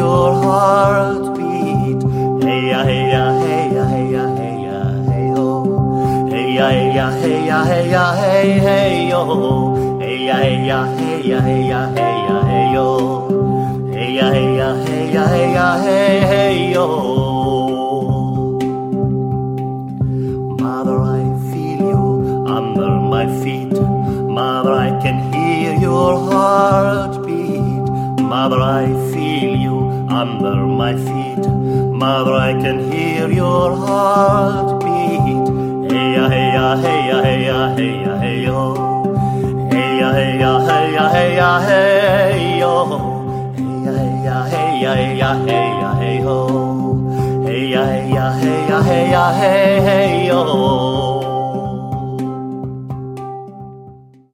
your heartbeat. Hey ya, hey ya, hey ya, hey ya, hey ya, hey ho. Hey ya, hey ya, hey ya, hey ya, hey hey yo. Hey ya, hey ya, hey ya, hey ya, hey ya, hey yo. Hey ya, hey ya, hey ya, hey ya, hey hey yo. Mother, I feel you under my feet. Mother, I can hear your heartbeat. Mother, I feel you under my feet. Mother, I can hear your heartbeat. Hey ya, hey ya, hey ya, hey ya, hey ya, hey yo. Hey ya, hey ya, hey ya, hey ya, hey yo. Hey ya, hey ya, hey ya, hey ya, hey ya, hey ho. Hey ya, hey ya, hey ya, hey ya, hey hey